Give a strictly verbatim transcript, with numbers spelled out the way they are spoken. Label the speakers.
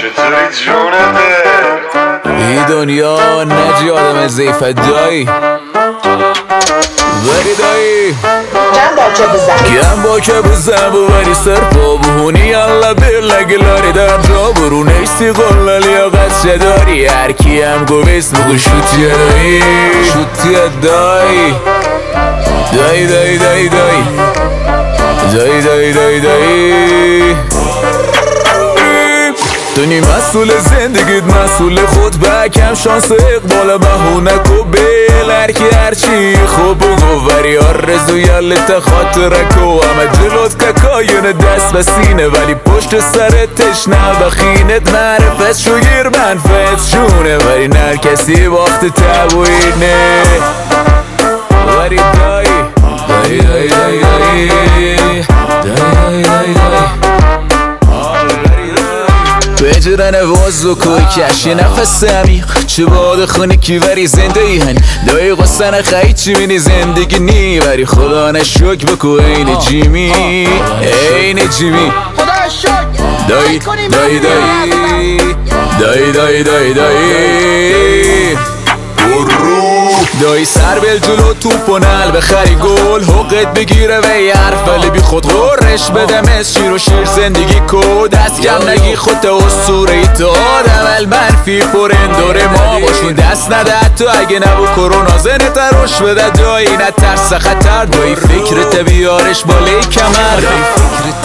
Speaker 1: چطوری جونته؟
Speaker 2: ای دنیا نجی آدم زیفت دایی بری دایی
Speaker 3: گم با که بزن
Speaker 2: گم با که بزن ببری سر پا بهونی alla bella che l'ori da gioco runesti con la liogazza d'ori archi am govest mu shuti dai shuti dai dai dai dai dai dai dai dai dai دنی مسئول زندگیت مسئول خود بکم شانس اقبال بهونه کو بیل هرکی هرچی خوب بگو وری آرزو یلت خاطرکو همه جلوت که کاین دست و سینه ولی پشت سرت تشنه بخینت معرفت شوگیر منفت شونه ولی نر کسی وقت تبوینه وری دایی دایی دایی دایی دایی دایی دایی دایی بجرن وازو کوی کشی نفس عمیق چه باد خونه کی وری زنده ای هن دایی قصن خیلی چی بینی زندگی نی وری خدا نشک بکو این جیمی این جیمی دایی دایی دایی دایی دایی دایی دایی دایی سر بل جلو توپ و نل بخری گل حقت بگیره و یه حرف ولی بی خود غرش بدم از شیر و شیر زندگی کو دست کم نگی خودت اسطوره ای تو آدم المنفی پر اندور ما باشون دست نده تو اگه نبو کرونا زنت روش بده دایی نترس خطر دایی فکرت بیارش بالای کمر